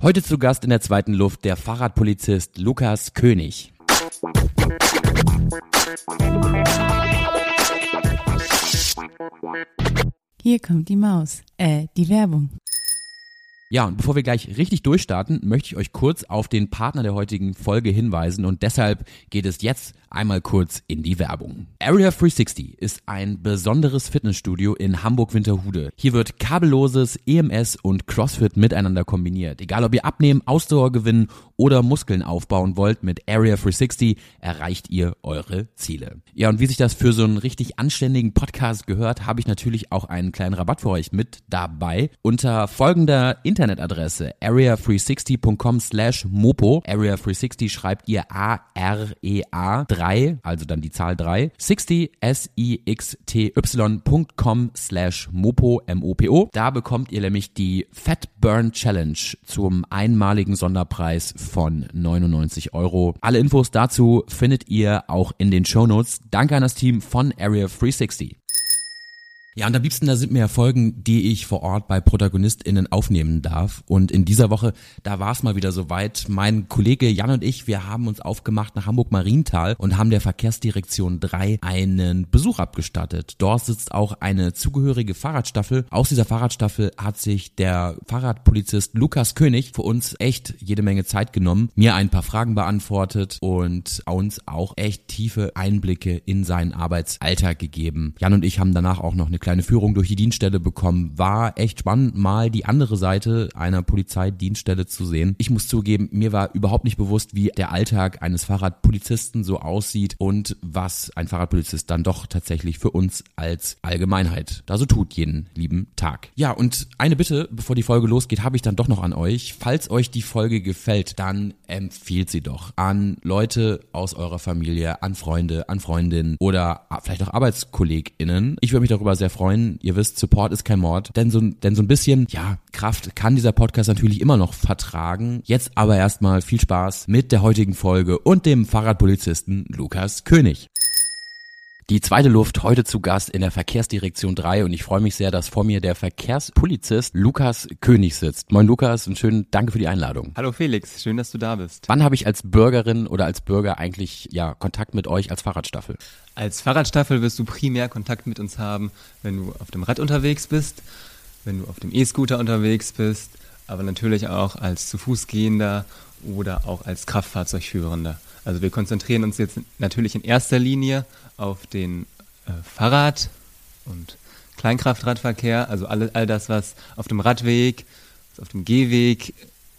Heute zu Gast in der zweiten Luft der Fahrradpolizist Lukas König. Hier kommt die Maus, die Werbung. Ja, und bevor wir gleich richtig durchstarten, möchte ich euch kurz auf den Partner der heutigen Folge hinweisen und deshalb geht es jetzt einmal kurz in die Werbung. Area 360 ist ein besonderes Fitnessstudio in Hamburg-Winterhude. Hier wird kabelloses EMS und CrossFit miteinander kombiniert. Egal ob ihr abnehmen, Ausdauer gewinnen oder Muskeln aufbauen wollt, mit Area 360 erreicht ihr eure Ziele. Ja, und wie sich das für so einen richtig anständigen Podcast gehört, habe ich natürlich auch einen kleinen Rabatt für euch mit dabei. Unter folgender Internetadresse area360.com/mopo. Area 360 schreibt ihr AREA 3, also dann die Zahl 3, 60 SIXTY.com/mopo, MOPO. Da bekommt ihr nämlich die Fat Burn Challenge zum einmaligen Sonderpreis von 99 €. Alle Infos dazu findet ihr auch in den Shownotes. Danke an das Team von Area 360. Ja, und am liebsten, da sind mir ja Folgen, die ich vor Ort bei ProtagonistInnen aufnehmen darf. Und in dieser Woche, da war es mal wieder soweit. Mein Kollege Jan und ich, wir haben uns aufgemacht nach Hamburg-Marienthal und haben der Verkehrsdirektion 3 einen Besuch abgestattet. Dort sitzt auch eine zugehörige Fahrradstaffel. Aus dieser Fahrradstaffel hat sich der Fahrradpolizist Lukas König für uns echt jede Menge Zeit genommen, mir ein paar Fragen beantwortet und uns auch echt tiefe Einblicke in seinen Arbeitsalltag gegeben. Jan und ich haben danach auch noch eine kleine Führung durch die Dienststelle bekommen. War echt spannend, mal die andere Seite einer Polizeidienststelle zu sehen. Ich muss zugeben, mir war überhaupt nicht bewusst, wie der Alltag eines Fahrradpolizisten so aussieht und was ein Fahrradpolizist dann doch tatsächlich für uns als Allgemeinheit da so tut jeden lieben Tag. Ja, und eine Bitte, bevor die Folge losgeht, habe ich dann doch noch an euch. Falls euch die Folge gefällt, dann empfiehlt sie doch an Leute aus eurer Familie, an Freunde, an Freundinnen oder vielleicht auch ArbeitskollegInnen. Ich würde mich darüber sehr freuen. Ihr wisst, Support ist kein Mord. Denn so ein bisschen, ja, Kraft kann dieser Podcast natürlich immer noch vertragen. Jetzt aber erstmal viel Spaß mit der heutigen Folge und dem Fahrradpolizisten Lukas König. Die zweite Luft, heute zu Gast in der Verkehrsdirektion 3 und ich freue mich sehr, dass vor mir der Verkehrspolizist Lukas König sitzt. Moin Lukas und schön, danke für die Einladung. Hallo Felix, schön, dass du da bist. Wann habe ich als Bürgerin oder als Bürger eigentlich Kontakt mit euch als Fahrradstaffel? Als Fahrradstaffel wirst du primär Kontakt mit uns haben, wenn du auf dem Rad unterwegs bist, wenn du auf dem E-Scooter unterwegs bist, aber natürlich auch als zu Fuß Gehender oder auch als Kraftfahrzeugführender. Also wir konzentrieren uns jetzt natürlich in erster Linie auf den Fahrrad- und Kleinkraftradverkehr, also all das, was auf dem Radweg, was auf dem Gehweg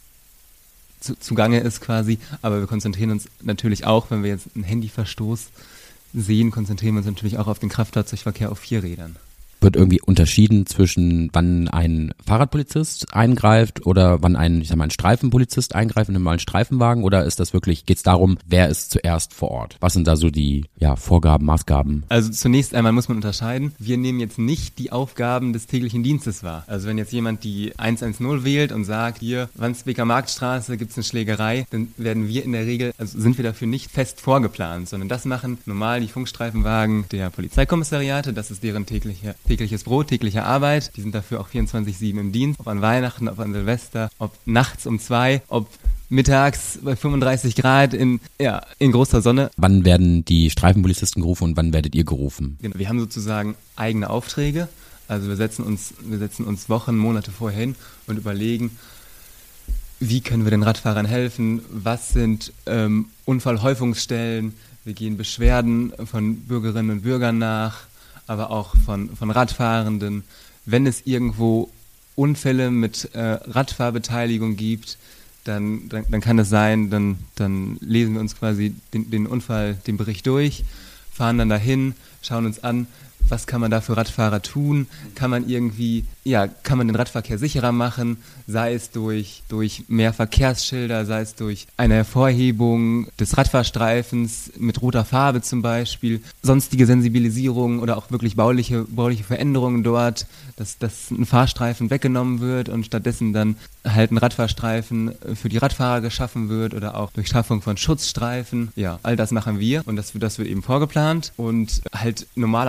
zugange ist quasi. Aber wir konzentrieren uns natürlich auch, wenn wir jetzt einen Handyverstoß sehen, konzentrieren wir uns natürlich auch auf den Kraftfahrzeugverkehr auf 4 Rädern. Wird irgendwie unterschieden zwischen wann ein Fahrradpolizist eingreift oder wann ein Streifenpolizist eingreift in einem normalen Streifenwagen oder ist das wirklich, geht's darum, wer ist zuerst vor Ort? Was sind da so die Vorgaben, Maßgaben? Also zunächst einmal muss man unterscheiden, wir nehmen jetzt nicht die Aufgaben des täglichen Dienstes wahr. Also wenn jetzt jemand die 110 wählt und sagt, hier, Wandsbeker Marktstraße, gibt's eine Schlägerei, dann werden wir in der Regel, also sind wir dafür nicht fest vorgeplant, sondern das machen normal die Funkstreifenwagen der Polizeikommissariate, das ist deren tägliches Brot, tägliche Arbeit. Die sind dafür auch 24/7 im Dienst. Ob an Weihnachten, ob an Silvester, ob nachts um 2, ob mittags bei 35 Grad in großer Sonne. Wann werden die Streifenpolizisten gerufen und wann werdet ihr gerufen? Genau, wir haben sozusagen eigene Aufträge. Also wir setzen uns Wochen, Monate vorher hin und überlegen, wie können wir den Radfahrern helfen? Was sind Unfallhäufungsstellen? Wir gehen Beschwerden von Bürgerinnen und Bürgern nach, aber auch von Radfahrenden. Wenn es irgendwo Unfälle mit Radfahrbeteiligung gibt, dann kann es sein, dann lesen wir uns quasi den Bericht durch, fahren dann dahin, schauen uns an, was kann man da für Radfahrer tun? Kann man den Radverkehr sicherer machen? Sei es durch mehr Verkehrsschilder, sei es durch eine Hervorhebung des Radfahrstreifens mit roter Farbe zum Beispiel, sonstige Sensibilisierung oder auch wirklich bauliche Veränderungen dort, dass ein Fahrstreifen weggenommen wird und stattdessen dann halt ein Radfahrstreifen für die Radfahrer geschaffen wird oder auch durch Schaffung von Schutzstreifen. Ja, all das machen wir und das wird eben vorgeplant und halt normale Aufträge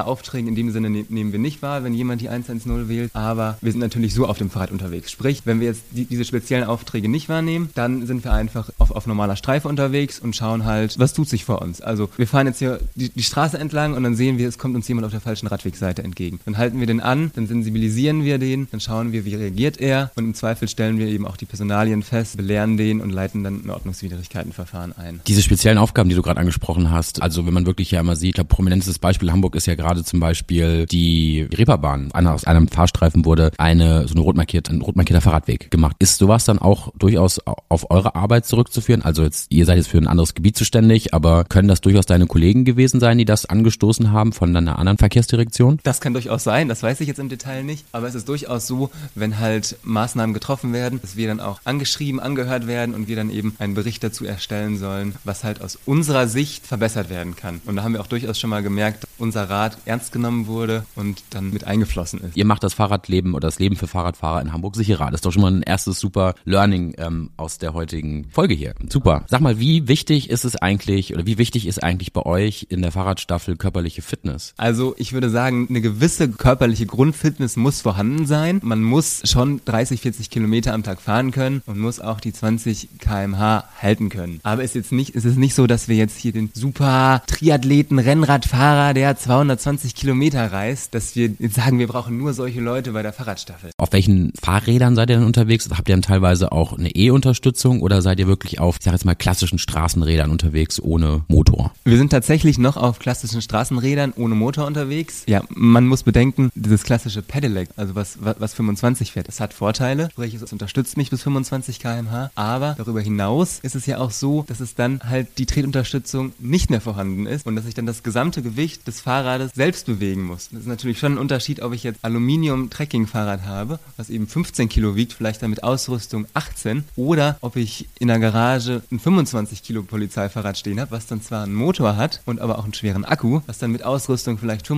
in dem Sinne nehmen wir nicht wahr, wenn jemand die 110 wählt, aber wir sind natürlich so auf dem Fahrrad unterwegs. Sprich, wenn wir jetzt diese speziellen Aufträge nicht wahrnehmen, dann sind wir einfach auf normaler Streife unterwegs und schauen halt, was tut sich vor uns. Also wir fahren jetzt hier die Straße entlang und dann sehen wir, es kommt uns jemand auf der falschen Radwegseite entgegen. Dann halten wir den an, dann sensibilisieren wir den, dann schauen wir, wie reagiert er und im Zweifel stellen wir eben auch die Personalien fest, belehren den und leiten dann ein Ordnungswidrigkeitenverfahren ein. Diese speziellen Aufgaben, die du gerade angesprochen hast, also wenn man wirklich ja immer sieht, ich glaube, prominentes Beispiel Hamburg ist ja gerade zum Beispiel die Reeperbahn. Aus einem Fahrstreifen wurde so ein rot markierter Fahrradweg gemacht. Ist sowas dann auch durchaus auf eure Arbeit zurückzuführen? Also ihr seid jetzt für ein anderes Gebiet zuständig, aber können das durchaus deine Kollegen gewesen sein, die das angestoßen haben von einer anderen Verkehrsdirektion? Das kann durchaus sein, das weiß ich jetzt im Detail nicht, aber es ist durchaus so, wenn halt Maßnahmen getroffen werden, dass wir dann auch angeschrieben, angehört werden und wir dann eben einen Bericht dazu erstellen sollen, was halt aus unserer Sicht verbessert werden kann. Und da haben wir auch durchaus schon mal gemerkt, dass unser Rat ernst genommen wurde und dann mit eingeflossen ist. Ihr macht das Fahrradleben oder das Leben für Fahrradfahrer in Hamburg sicherer. Das ist doch schon mal ein erstes super Learning aus der heutigen Folge hier. Super. Sag mal, wie wichtig ist eigentlich bei euch in der Fahrradstaffel körperliche Fitness? Also ich würde sagen, eine gewisse körperliche Grundfitness muss vorhanden sein. Man muss schon 30, 40 Kilometer am Tag fahren können und muss auch die 20 km/h halten können. Aber es ist nicht so, dass wir jetzt hier den super Triathleten, Rennradfahrer, der 220 Kilometer reist, dass wir jetzt sagen, wir brauchen nur solche Leute bei der Fahrradstaffel. Auf welchen Fahrrädern seid ihr denn unterwegs? Habt ihr dann teilweise auch eine E-Unterstützung oder seid ihr wirklich auf, ich sag jetzt mal, klassischen Straßenrädern unterwegs ohne Motor? Wir sind tatsächlich noch auf klassischen Straßenrädern ohne Motor unterwegs. Ja, man muss bedenken, dieses klassische Pedelec, also was 25 fährt, das hat Vorteile, sprich es unterstützt mich bis 25 km/h, aber darüber hinaus ist es ja auch so, dass es dann halt die Tretunterstützung nicht mehr vorhanden ist und dass ich dann das gesamte Gewicht des Fahrrades selbst bewegen muss. Das ist natürlich schon ein Unterschied, ob ich jetzt Aluminium-Trekking-Fahrrad habe, was eben 15 Kilo wiegt, vielleicht dann mit Ausrüstung 18, oder ob ich in der Garage ein 25 Kilo Polizeifahrrad stehen habe, was dann zwar einen Motor hat und aber auch einen schweren Akku, was dann mit Ausrüstung vielleicht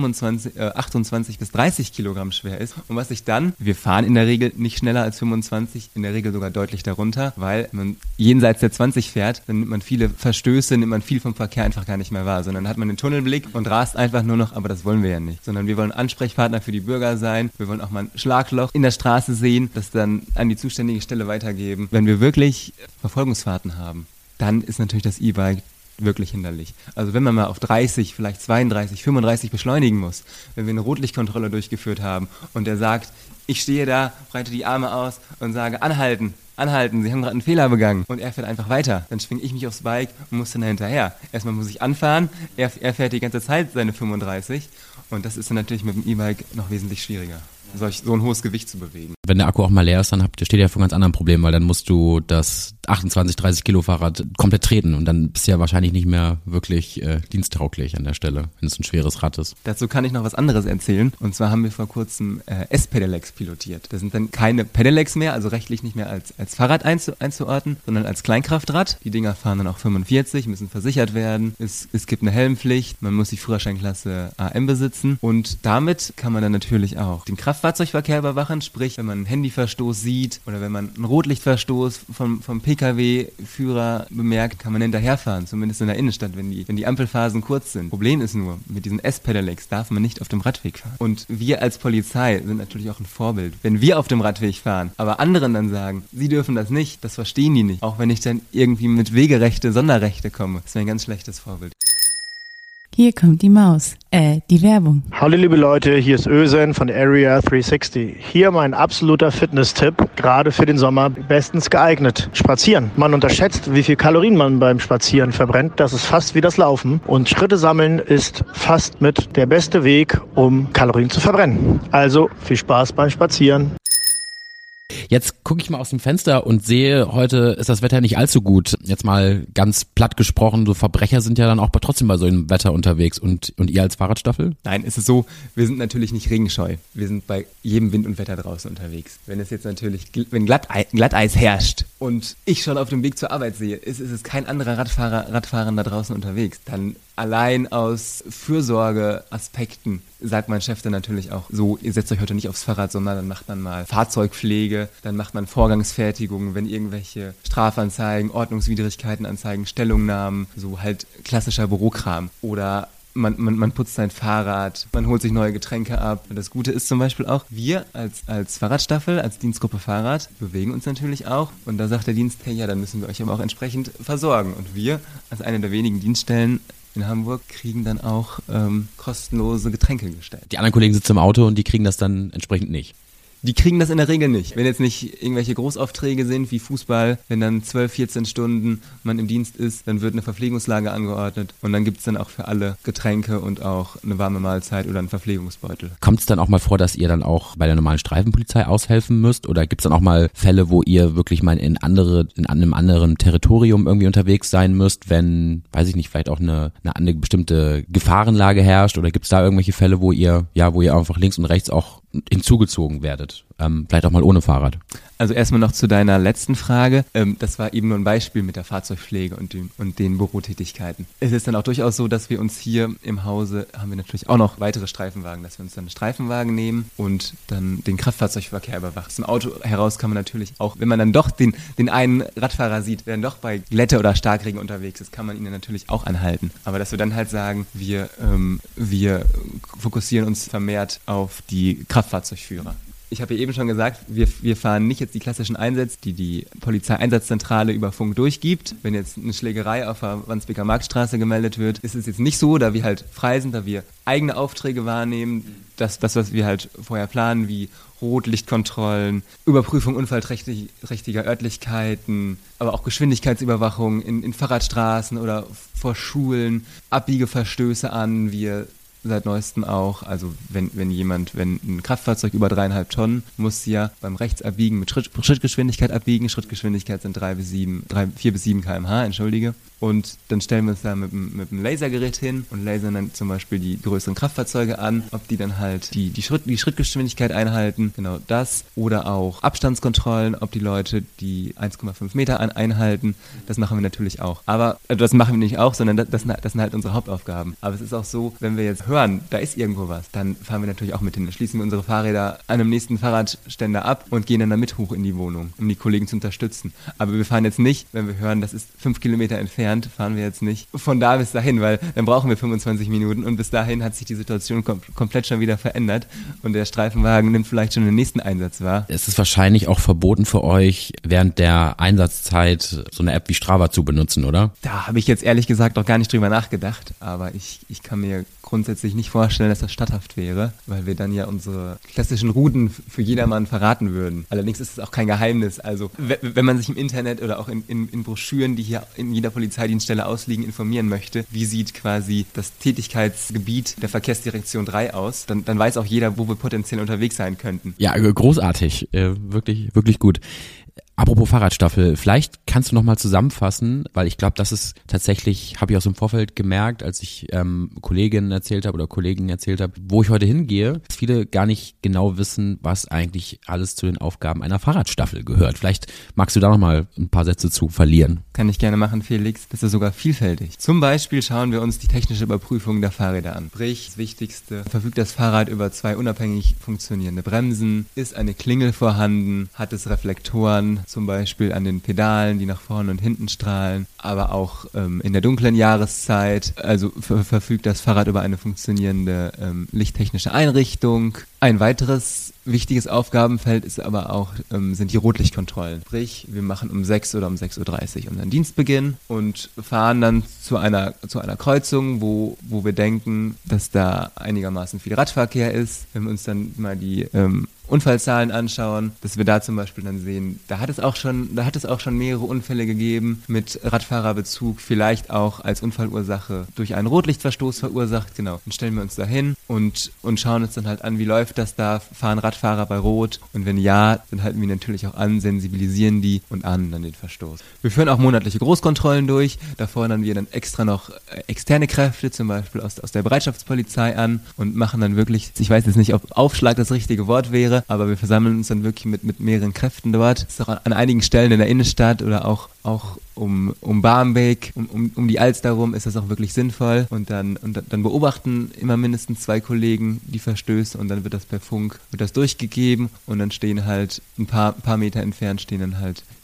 28 bis 30 Kilogramm schwer ist und was ich dann, wir fahren in der Regel nicht schneller als 25, in der Regel sogar deutlich darunter, weil man jenseits der 20 fährt, dann nimmt man viele Verstöße, nimmt man viel vom Verkehr einfach gar nicht mehr wahr, sondern hat man den Tunnelblick und rast einfach nur noch, aber das wollen wir ja nicht, sondern wir wollen Ansprechpartner für die Bürger sein, wir wollen auch mal ein Schlagloch in der Straße sehen, das dann an die zuständige Stelle weitergeben. Wenn wir wirklich Verfolgungsfahrten haben, dann ist natürlich das E-Bike wirklich hinderlich. Also wenn man mal auf 30, vielleicht 32, 35 beschleunigen muss, wenn wir eine Rotlichtkontrolle durchgeführt haben und der sagt, ich stehe da, breite die Arme aus und sage, anhalten, Sie haben gerade einen Fehler begangen und er fährt einfach weiter. Dann schwinge ich mich aufs Bike und muss dann hinterher. Erstmal muss ich anfahren, er fährt die ganze Zeit seine 35 und das ist dann natürlich mit dem E-Bike noch wesentlich schwieriger, so ein hohes Gewicht zu bewegen. Wenn der Akku auch mal leer ist, dann steht ihr vor einem ganz anderen Problem, weil dann musst du das 28, 30 Kilo Fahrrad komplett treten und dann bist du ja wahrscheinlich nicht mehr wirklich diensttauglich an der Stelle, wenn es ein schweres Rad ist. Dazu kann ich noch was anderes erzählen und zwar haben wir vor kurzem S-Pedelecs pilotiert. Das sind dann keine Pedelecs mehr, also rechtlich nicht mehr als Fahrrad einzuordnen, sondern als Kleinkraftrad. Die Dinger fahren dann auch 45, müssen versichert werden, es gibt eine Helmpflicht, man muss die Führerscheinklasse AM besitzen und damit kann man dann natürlich auch den Kraftfahrzeugverkehr überwachen, sprich wenn man einen Handyverstoß sieht oder wenn man einen Rotlichtverstoß vom Pkw-Führer bemerkt, kann man hinterherfahren, zumindest in der Innenstadt, wenn die Ampelphasen kurz sind. Problem ist nur, mit diesen S-Pedelecs darf man nicht auf dem Radweg fahren. Und wir als Polizei sind natürlich auch ein Vorbild. Wenn wir auf dem Radweg fahren, aber anderen dann sagen, sie dürfen das nicht, das verstehen die nicht. Auch wenn ich dann irgendwie mit Wegerechte, Sonderrechte komme, das wäre ein ganz schlechtes Vorbild. Hier kommt die Maus, die Werbung. Hallo liebe Leute, hier ist Özen von Area 360. Hier mein absoluter Fitness-Tipp, gerade für den Sommer bestens geeignet. Spazieren. Man unterschätzt, wie viel Kalorien man beim Spazieren verbrennt. Das ist fast wie das Laufen. Und Schritte sammeln ist fast mit der beste Weg, um Kalorien zu verbrennen. Also viel Spaß beim Spazieren. Jetzt gucke ich mal aus dem Fenster und sehe, heute ist das Wetter nicht allzu gut. Jetzt mal ganz platt gesprochen, so Verbrecher sind ja dann auch trotzdem bei so einem Wetter unterwegs. Und ihr als Fahrradstaffel? Nein, es ist so, wir sind natürlich nicht regenscheu. Wir sind bei jedem Wind und Wetter draußen unterwegs. Wenn Glatteis herrscht und ich schon auf dem Weg zur Arbeit sehe, ist es kein anderer Radfahrer da draußen unterwegs. Dann allein aus Fürsorgeaspekten sagt mein Chef dann natürlich auch so, ihr setzt euch heute nicht aufs Fahrrad, sondern dann macht man mal Fahrzeugpflege, dann macht man Vorgangsfertigung, wenn irgendwelche Strafanzeigen, Ordnungswidrigkeiten anzeigen, Stellungnahmen, so halt klassischer Bürokram oder man putzt sein Fahrrad, man holt sich neue Getränke ab. Und das Gute ist zum Beispiel auch, wir als Fahrradstaffel, als Dienstgruppe Fahrrad, bewegen uns natürlich auch. Und da sagt der Dienst, hey, ja, dann müssen wir euch aber auch entsprechend versorgen. Und wir, als eine der wenigen Dienststellen in Hamburg, kriegen dann auch kostenlose Getränke gestellt. Die anderen Kollegen sitzen im Auto und die kriegen das dann entsprechend nicht. Die kriegen das in der Regel nicht. Wenn jetzt nicht irgendwelche Großaufträge sind wie Fußball, wenn dann 12, 14 Stunden man im Dienst ist, dann wird eine Verpflegungslage angeordnet und dann gibt es dann auch für alle Getränke und auch eine warme Mahlzeit oder einen Verpflegungsbeutel. Kommt es dann auch mal vor, dass ihr dann auch bei der normalen Streifenpolizei aushelfen müsst oder gibt es dann auch mal Fälle, wo ihr wirklich mal in einem anderen Territorium irgendwie unterwegs sein müsst, wenn, weiß ich nicht, vielleicht auch eine bestimmte Gefahrenlage herrscht oder gibt es da irgendwelche Fälle, wo ihr einfach links und rechts auch hinzugezogen werdet? Vielleicht auch mal ohne Fahrrad. Also erstmal noch zu deiner letzten Frage. Das war eben nur ein Beispiel mit der Fahrzeugpflege und den Bürotätigkeiten. Es ist dann auch durchaus so, dass wir uns hier im Hause, haben wir natürlich auch noch weitere Streifenwagen, dass wir uns dann einen Streifenwagen nehmen und dann den Kraftfahrzeugverkehr überwachen. Aus dem Auto heraus kann man natürlich auch, wenn man dann doch den einen Radfahrer sieht, der dann doch bei Glätte oder Starkregen unterwegs ist, kann man ihn dann natürlich auch anhalten. Aber dass wir dann halt sagen, wir fokussieren uns vermehrt auf die Kraftfahrzeugführer. Ich habe ja eben schon gesagt, wir fahren nicht jetzt die klassischen Einsätze, die Polizeieinsatzzentrale über Funk durchgibt. Wenn jetzt eine Schlägerei auf der Wandsbeker Marktstraße gemeldet wird, ist es jetzt nicht so, da wir halt frei sind, da wir eigene Aufträge wahrnehmen, das was wir halt vorher planen, wie Rotlichtkontrollen, Überprüfung unfallträchtiger Örtlichkeiten, aber auch Geschwindigkeitsüberwachung in Fahrradstraßen oder vor Schulen, Abbiegeverstöße an, wir seit neuestem auch, also wenn ein Kraftfahrzeug über 3,5 Tonnen, muss sie ja beim Rechtsabbiegen mit Schrittgeschwindigkeit abbiegen. Schrittgeschwindigkeit sind 4 bis 7 km/h, entschuldige. Und dann stellen wir uns da mit einem Lasergerät hin und lasern dann zum Beispiel die größeren Kraftfahrzeuge an, ob die dann halt die Schrittgeschwindigkeit einhalten, genau das. Oder auch Abstandskontrollen, ob die Leute die 1,5 Meter einhalten. Das machen wir natürlich auch. Aber das machen wir nicht auch, sondern das sind halt unsere Hauptaufgaben. Aber es ist auch so, wenn wir jetzt hören, da ist irgendwo was, dann fahren wir natürlich auch mit hin. Dann schließen wir unsere Fahrräder an einem nächsten Fahrradständer ab und gehen dann damit hoch in die Wohnung, um die Kollegen zu unterstützen. Aber wir fahren jetzt nicht, wenn wir hören, das ist 5 Kilometer entfernt, fahren wir jetzt nicht von da bis dahin, weil dann brauchen wir 25 Minuten und bis dahin hat sich die Situation komplett schon wieder verändert und der Streifenwagen nimmt vielleicht schon den nächsten Einsatz wahr. Es ist wahrscheinlich auch verboten für euch, während der Einsatzzeit so eine App wie Strava zu benutzen, oder? Da habe ich jetzt ehrlich gesagt auch gar nicht drüber nachgedacht, aber ich kann mir grundsätzlich nicht vorstellen, dass das statthaft wäre, weil wir dann ja unsere klassischen Routen für jedermann verraten würden. Allerdings ist es auch kein Geheimnis. Also wenn man sich im Internet oder auch in Broschüren, die hier in jeder Polizeidienststelle ausliegen, informieren möchte, wie sieht quasi das Tätigkeitsgebiet der Verkehrsdirektion 3 aus, dann weiß auch jeder, wo wir potenziell unterwegs sein könnten. Ja, großartig. Wirklich, wirklich gut. Apropos Fahrradstaffel, vielleicht kannst du nochmal zusammenfassen, weil ich glaube, das ist tatsächlich, habe ich aus dem Vorfeld gemerkt, als ich Kolleginnen erzählt habe oder Kollegen erzählt habe, wo ich heute hingehe, dass viele gar nicht genau wissen, was eigentlich alles zu den Aufgaben einer Fahrradstaffel gehört. Vielleicht magst du da nochmal ein paar Sätze zu verlieren. Kann ich gerne machen, Felix. Das ist sogar vielfältig. Zum Beispiel schauen wir uns die technische Überprüfung der Fahrräder an. Sprich, das Wichtigste, verfügt das Fahrrad über 2 unabhängig funktionierende Bremsen, ist eine Klingel vorhanden, hat es Reflektoren, zum Beispiel an den Pedalen, die nach vorne und hinten strahlen, aber auch in der dunklen Jahreszeit, also verfügt das Fahrrad über eine funktionierende lichttechnische Einrichtung. Ein weiteres wichtiges Aufgabenfeld ist aber auch, sind die Rotlichtkontrollen. Sprich, wir machen um 6 oder um 6.30 Uhr unseren Dienstbeginn und fahren dann zu einer Kreuzung, wo wir denken, dass da einigermaßen viel Radverkehr ist. Wenn wir uns dann mal die Unfallzahlen anschauen, dass wir da zum Beispiel dann sehen, da hat es auch schon mehrere Unfälle gegeben mit Radfahrerbezug, vielleicht auch als Unfallursache durch einen Rotlichtverstoß verursacht, genau. Dann stellen wir uns da hin und schauen uns dann halt an, wie läuft das da, fahren Radfahrer bei Rot und wenn ja, dann halten wir natürlich auch an, sensibilisieren die und ahnden dann den Verstoß. Wir führen auch monatliche Großkontrollen durch, da fordern wir dann extra noch externe Kräfte, zum Beispiel aus der Bereitschaftspolizei an und machen dann wirklich, ich weiß jetzt nicht, ob Aufschlag das richtige Wort wäre, aber wir versammeln uns dann wirklich mit mehreren Kräften dort. Das ist auch an einigen Stellen in der Innenstadt oder auch um Barmbek, um die Alster rum ist das auch wirklich sinnvoll und dann beobachten immer mindestens 2 Kollegen die Verstöße und dann wird das per Funk durchgegeben und dann stehen halt ein paar Meter entfernt stehen dann halt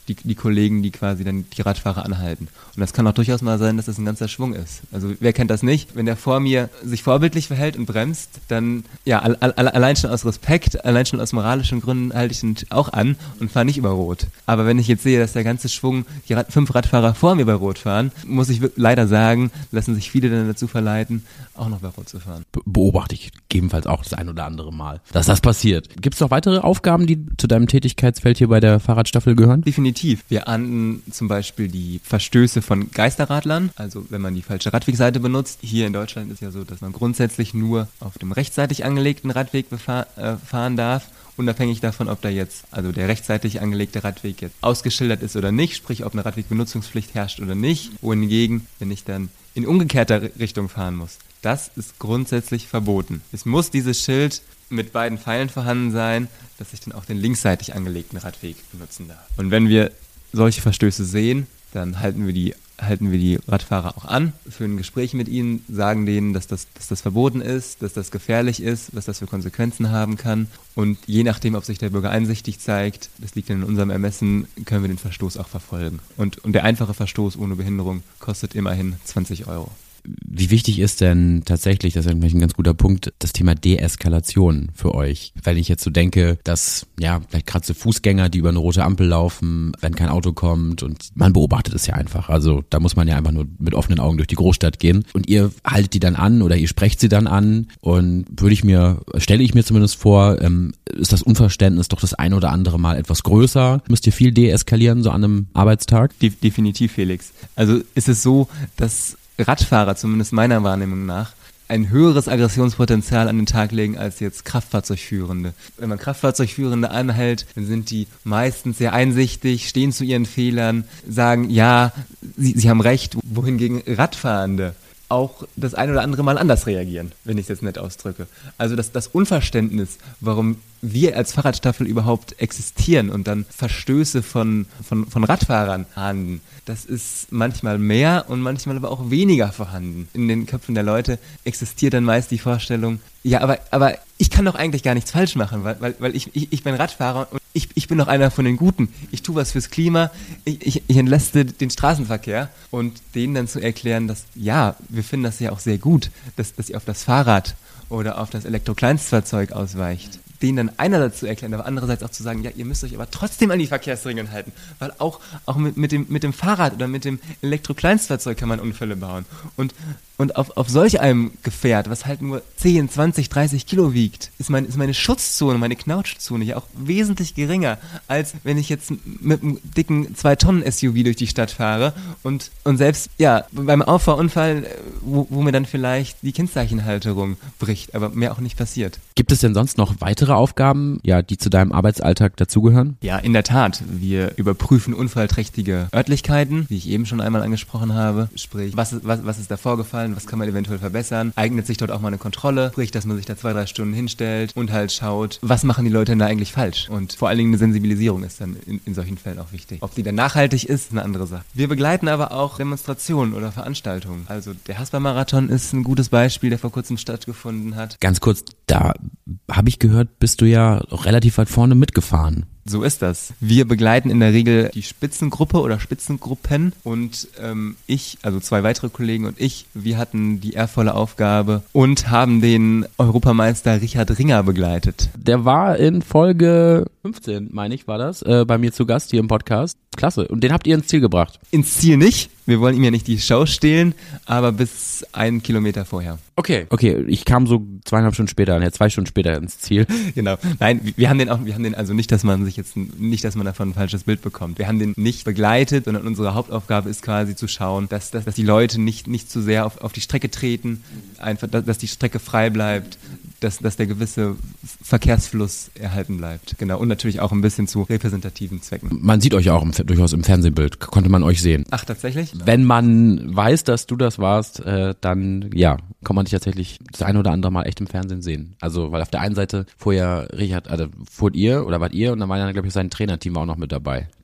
die Kollegen, die quasi dann die Radfahrer anhalten. Und das kann auch durchaus mal sein, dass das ein ganzer Schwung ist. Also wer kennt das nicht? Wenn der vor mir sich vorbildlich verhält und bremst, dann ja, allein schon aus Respekt, allein schon aus moralischen Gründen halte ich ihn auch an und fahre nicht über Rot. Aber wenn ich jetzt sehe, dass der ganze Schwung, die 5 Radfahrer vor mir bei Rot fahren, muss ich leider sagen, lassen sich viele dann dazu verleiten, auch noch bei Rot zu fahren. Beobachte ich gegebenenfalls auch das ein oder andere Mal, dass das passiert. Gibt es noch weitere Aufgaben, die zu deinem Tätigkeitsfeld hier bei der Fahrradstaffel gehören? Definitiv. Wir ahnden zum Beispiel die Verstöße von Geisterradlern, also wenn man die falsche Radwegseite benutzt. Hier in Deutschland ist ja so, dass man grundsätzlich nur auf dem rechtsseitig angelegten Radweg fahren darf, unabhängig davon, ob da jetzt, also der rechtsseitig angelegte Radweg jetzt ausgeschildert ist oder nicht, sprich ob eine Radwegbenutzungspflicht herrscht oder nicht. Wohingegen, wenn ich dann in umgekehrter Richtung fahren muss, das ist grundsätzlich verboten. Es muss dieses Schild mit beiden Pfeilen vorhanden sein, dass ich dann auch den linksseitig angelegten Radweg benutzen darf. Und wenn wir solche Verstöße sehen, dann halten wir die Radfahrer auch an, führen Gespräche mit ihnen, sagen denen, dass das verboten ist, dass das gefährlich ist, was das für Konsequenzen haben kann. Und je nachdem, ob sich der Bürger einsichtig zeigt, das liegt dann in unserem Ermessen, können wir den Verstoß auch verfolgen. Und der einfache Verstoß ohne Behinderung kostet immerhin 20 Euro. Wie wichtig ist denn tatsächlich, das ist eigentlich ein ganz guter Punkt, das Thema Deeskalation für euch? Wenn ich jetzt so denke, dass, ja, vielleicht gerade so Fußgänger, die über eine rote Ampel laufen, wenn kein Auto kommt und man beobachtet es ja einfach. Also da muss man ja einfach nur mit offenen Augen durch die Großstadt gehen und ihr haltet die dann an oder ihr sprecht sie dann an und stelle ich mir zumindest vor, ist das Unverständnis doch das ein oder andere Mal etwas größer? Müsst ihr viel deeskalieren so an einem Arbeitstag? Definitiv, Felix. Also ist es so, dass Radfahrer, zumindest meiner Wahrnehmung nach, ein höheres Aggressionspotenzial an den Tag legen als jetzt Kraftfahrzeugführende. Wenn man Kraftfahrzeugführende anhält, dann sind die meistens sehr einsichtig, stehen zu ihren Fehlern, sagen, ja, sie haben recht, wohingegen Radfahrende auch das ein oder andere Mal anders reagieren, wenn ich es jetzt nett ausdrücke. Also das Unverständnis, warum wir als Fahrradstaffel überhaupt existieren und dann Verstöße von Radfahrern ahnden, das ist manchmal mehr und manchmal aber auch weniger vorhanden. In den Köpfen der Leute existiert dann meist die Vorstellung, ja, aber ich kann doch eigentlich gar nichts falsch machen, weil ich bin Radfahrer und ich bin doch einer von den Guten. Ich tue was fürs Klima, ich entlaste den Straßenverkehr und denen dann zu erklären, dass ja, wir finden das ja auch sehr gut, dass ihr auf das Fahrrad oder auf das Elektrokleinstfahrzeug ausweicht. Denen dann einerseits zu erklären, aber andererseits auch zu sagen, ja, ihr müsst euch aber trotzdem an die Verkehrsregeln halten, weil auch mit dem Fahrrad oder mit dem Elektrokleinstfahrzeug kann man Unfälle bauen. Und auf solch einem Gefährt, was halt nur 10, 20, 30 Kilo wiegt, ist meine Schutzzone, meine Knautschzone ja auch wesentlich geringer, als wenn ich jetzt mit einem dicken 2-Tonnen-SUV durch die Stadt fahre und selbst, ja, beim Auffahrunfall, wo mir dann vielleicht die Kennzeichenhalterung bricht, aber mehr auch nicht passiert. Gibt es denn sonst noch weitere Aufgaben, ja, die zu deinem Arbeitsalltag dazugehören? Ja, in der Tat. Wir überprüfen unfallträchtige Örtlichkeiten, wie ich eben schon einmal angesprochen habe. Sprich, was ist da vorgefallen, was kann man eventuell verbessern? Eignet sich dort auch mal eine Kontrolle? Sprich, dass man sich da 2-3 Stunden hinstellt und halt schaut, was machen die Leute denn da eigentlich falsch? Und vor allen Dingen eine Sensibilisierung ist dann in solchen Fällen auch wichtig. Ob die dann nachhaltig ist eine andere Sache. Wir begleiten aber auch Demonstrationen oder Veranstaltungen. Also der Haspa-Marathon ist ein gutes Beispiel, der vor kurzem stattgefunden hat. Ganz kurz, da habe ich gehört, bist du ja relativ weit vorne mitgefahren. So ist das. Wir begleiten in der Regel die Spitzengruppe oder Spitzengruppen und ich, also 2 weitere Kollegen und ich, wir hatten die ehrvolle Aufgabe und haben den Europameister Richard Ringer begleitet. Der war in Folge 15, meine ich, war das, bei mir zu Gast hier im Podcast. Klasse. Und den habt ihr ins Ziel gebracht? Ins Ziel nicht. Wir wollen ihm ja nicht die Show stehlen, aber bis 1 Kilometer vorher. Okay, ich kam so 2,5 Stunden später, 2 Stunden später ins Ziel. Genau. Nein, wir haben den also nicht, dass man davon ein falsches Bild bekommt. Wir haben den nicht begleitet, sondern unsere Hauptaufgabe ist quasi zu schauen, dass die Leute nicht zu sehr auf die Strecke treten, einfach, dass die Strecke frei bleibt, dass der gewisse Verkehrsfluss erhalten bleibt. Genau. Und natürlich auch ein bisschen zu repräsentativen Zwecken. Man sieht euch auch durchaus im Fernsehbild, konnte man euch sehen. Ach, tatsächlich? Wenn man weiß, dass du das warst, dann ja, kann man dich tatsächlich das ein oder andere Mal echt im Fernsehen sehen. Also, weil auf der einen Seite fuhrt ihr und dann war ja, glaube ich, sein Trainerteam auch noch mit dabei.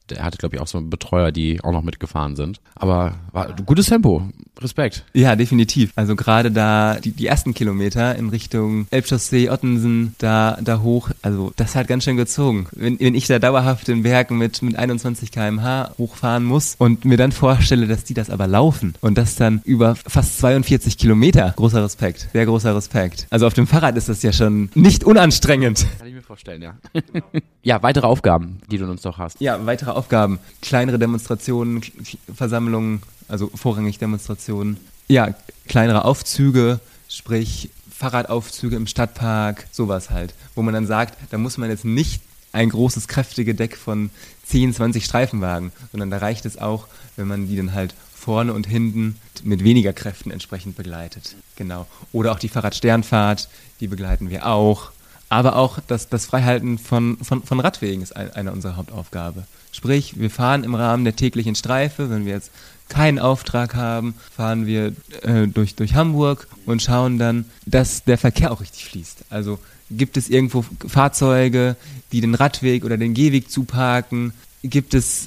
Der hatte, glaube ich, auch so einen Betreuer, die auch noch mitgefahren sind. Aber war gutes Tempo. Respekt. Ja, definitiv. Also gerade da die ersten Kilometer in Richtung Elbchaussee, Ottensen, da hoch, also das hat ganz schön gezogen. Wenn ich da dauerhaft den Berg mit 21 km/h hochfahren muss und mir dann vorstelle, dass die das aber laufen und das dann über fast 42 Kilometer, großer Respekt, sehr großer Respekt. Also auf dem Fahrrad ist das ja schon nicht unanstrengend. Kann ich mir vorstellen, ja. Ja, weitere Aufgaben, die du uns noch hast. Ja, weitere Aufgaben. Kleinere Demonstrationen, Versammlungen, also vorrangig Demonstrationen. Ja, kleinere Aufzüge, sprich Fahrradaufzüge im Stadtpark, sowas halt. Wo man dann sagt, da muss man jetzt nicht ein großes, kräftiges Deck von 10, 20 Streifenwagen, sondern da reicht es auch, wenn man die dann halt vorne und hinten mit weniger Kräften entsprechend begleitet. Genau. Oder auch die Fahrradsternfahrt, die begleiten wir auch. Aber auch das Freihalten von Radwegen ist eine unserer Hauptaufgabe. Sprich, wir fahren im Rahmen der täglichen Streife, wenn wir jetzt keinen Auftrag haben, fahren wir durch Hamburg und schauen dann, dass der Verkehr auch richtig fließt. Also gibt es irgendwo Fahrzeuge, die den Radweg oder den Gehweg zuparken? Gibt es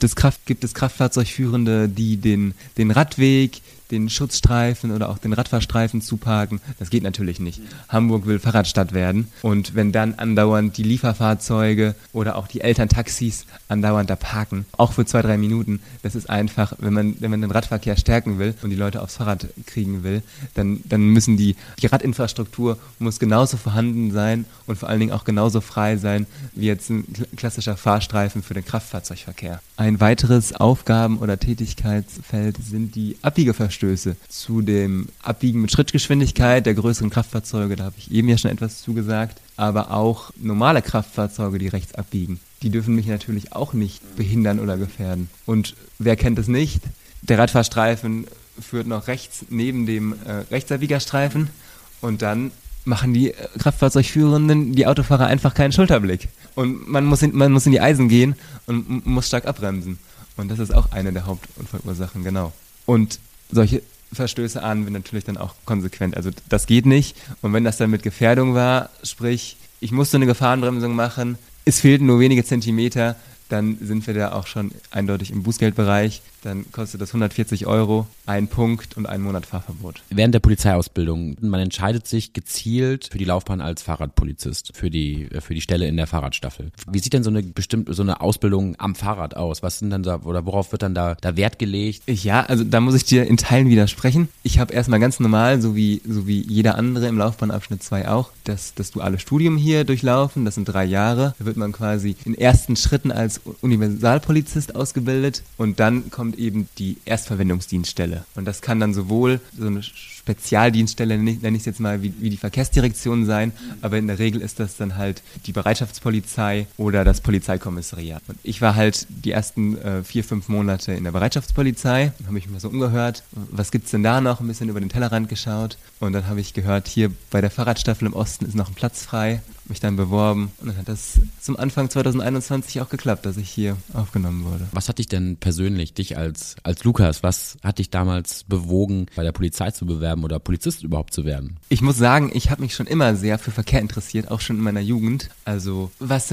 Kraftfahrzeugführende, die den Radweg, den Schutzstreifen oder auch den Radfahrstreifen zuparken? Das geht natürlich nicht. Hamburg will Fahrradstadt werden und wenn dann andauernd die Lieferfahrzeuge oder auch die Elterntaxis andauernd da parken, auch für 2-3 Minuten, das ist einfach, wenn man den Radverkehr stärken will und die Leute aufs Fahrrad kriegen will, dann müssen die Radinfrastruktur muss genauso vorhanden sein und vor allen Dingen auch genauso frei sein, wie jetzt ein klassischer Fahrstreifen für den Kraftfahrzeugverkehr. Ein weiteres Aufgaben- oder Tätigkeitsfeld sind die Abbiegeverstöße zu dem Abbiegen mit Schrittgeschwindigkeit der größeren Kraftfahrzeuge, da habe ich eben ja schon etwas zugesagt, aber auch normale Kraftfahrzeuge, die rechts abbiegen. Die dürfen mich natürlich auch nicht behindern oder gefährden. Und wer kennt es nicht? Der Radfahrstreifen führt noch rechts neben dem Rechtsabbiegerstreifen und dann machen die Kraftfahrzeugführenden, die Autofahrer einfach keinen Schulterblick. Und man muss in die Eisen gehen und muss stark abbremsen. Und das ist auch eine der Hauptunfallursachen, genau. Und solche Verstöße ahnden wir natürlich dann auch konsequent. Also das geht nicht. Und wenn das dann mit Gefährdung war, sprich, ich musste eine Gefahrenbremsung machen, es fehlten nur wenige Zentimeter, dann sind wir da auch schon eindeutig im Bußgeldbereich. Dann kostet das 140 €, 1 Punkt und 1 Monat Fahrverbot. Während der Polizeiausbildung, man entscheidet sich gezielt für die Laufbahn als Fahrradpolizist, für die Stelle in der Fahrradstaffel. Wie sieht denn so eine Ausbildung am Fahrrad aus? Was sind dann da, oder worauf wird dann da Wert gelegt? Ja, also da muss ich dir in Teilen widersprechen. Ich habe erstmal ganz normal, so wie jeder andere im Laufbahnabschnitt 2 auch, das duale Studium hier durchlaufen. Das sind 3 Jahre. Da wird man quasi in ersten Schritten als Universalpolizist ausgebildet und dann kommt eben die Erstverwendungsdienststelle. Und das kann dann sowohl so eine Spezialdienststelle, nenne ich es jetzt mal, wie die Verkehrsdirektion sein, aber in der Regel ist das dann halt die Bereitschaftspolizei oder das Polizeikommissariat. Und ich war halt die ersten 4-5 Monate in der Bereitschaftspolizei, dann habe ich mich mal so umgehört, was gibt's denn da noch, ein bisschen über den Tellerrand geschaut und dann habe ich gehört, hier bei der Fahrradstaffel im Osten ist noch ein Platz frei, mich dann beworben und dann hat das zum Anfang 2021 auch geklappt, dass ich hier aufgenommen wurde. Was hat dich denn persönlich, dich als Lukas, was hat dich damals bewogen, bei der Polizei zu bewerben oder Polizist überhaupt zu werden? Ich muss sagen, ich habe mich schon immer sehr für Verkehr interessiert, auch schon in meiner Jugend. Also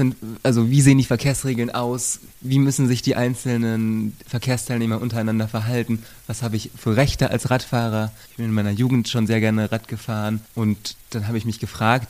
wie sehen die Verkehrsregeln aus? Wie müssen sich die einzelnen Verkehrsteilnehmer untereinander verhalten? Was habe ich für Rechte als Radfahrer? Ich bin in meiner Jugend schon sehr gerne Rad gefahren und dann habe ich mich gefragt,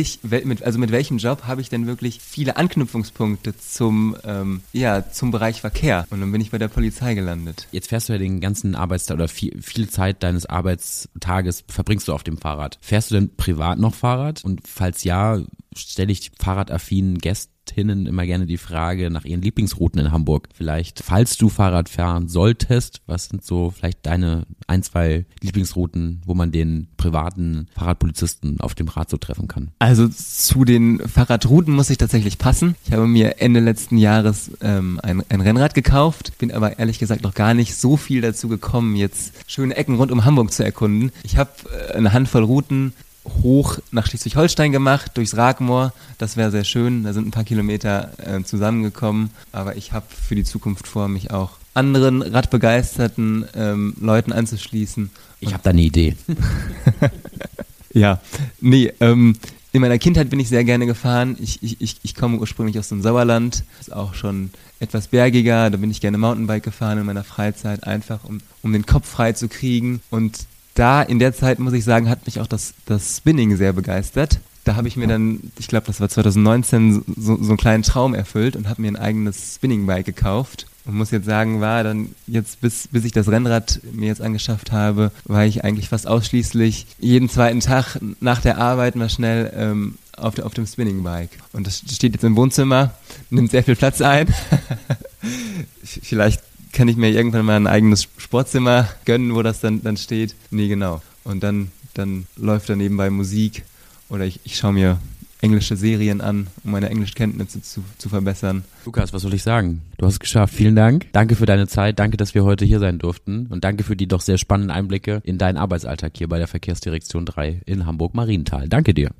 mit welchem Job habe ich denn wirklich viele Anknüpfungspunkte zum Bereich Verkehr? Und dann bin ich bei der Polizei gelandet. Jetzt fährst du ja den ganzen Arbeitstag oder viel Zeit deines Arbeitstages verbringst du auf dem Fahrrad. Fährst du denn privat noch Fahrrad? Und falls ja, stelle ich fahrradaffinen Gästinnen immer gerne die Frage nach ihren Lieblingsrouten in Hamburg. Vielleicht, falls du Fahrrad fahren solltest, was sind so vielleicht deine 1-2 Lieblingsrouten, wo man den privaten Fahrradpolizisten auf dem Rad so treffen kann? Also zu den Fahrradrouten muss ich tatsächlich passen. Ich habe mir Ende letzten Jahres ein Rennrad gekauft, bin aber ehrlich gesagt noch gar nicht so viel dazu gekommen, jetzt schöne Ecken rund um Hamburg zu erkunden. Ich habe eine Handvoll Routen hoch nach Schleswig-Holstein gemacht, durchs Ragmoor. Das wäre sehr schön. Da sind ein paar Kilometer zusammengekommen. Aber ich habe für die Zukunft vor, mich auch anderen radbegeisterten Leuten anzuschließen. Ich habe da eine Idee. Ja, in meiner Kindheit bin ich sehr gerne gefahren. Ich komme ursprünglich aus dem Sauerland. Das ist auch schon etwas bergiger, da bin ich gerne Mountainbike gefahren in meiner Freizeit, einfach um den Kopf frei zu kriegen. Und da in der Zeit, muss ich sagen, hat mich auch das Spinning sehr begeistert. Da habe ich mir dann, ich glaube, das war 2019, so einen kleinen Traum erfüllt und habe mir ein eigenes Spinningbike gekauft. Und muss jetzt sagen, war dann jetzt, bis ich das Rennrad mir jetzt angeschafft habe, war ich eigentlich fast ausschließlich jeden zweiten Tag nach der Arbeit mal schnell auf dem Spinningbike. Und das steht jetzt im Wohnzimmer, nimmt sehr viel Platz ein. Vielleicht kann ich mir irgendwann mal ein eigenes Sportzimmer gönnen, wo das dann steht. Nee, genau. Und dann läuft da nebenbei Musik oder ich schaue mir englische Serien an, um meine Englischkenntnisse zu verbessern. Lukas, was soll ich sagen? Du hast es geschafft. Vielen Dank. Danke für deine Zeit. Danke, dass wir heute hier sein durften. Und danke für die doch sehr spannenden Einblicke in deinen Arbeitsalltag hier bei der Verkehrsdirektion 3 in Hamburg-Marienthal. Danke dir.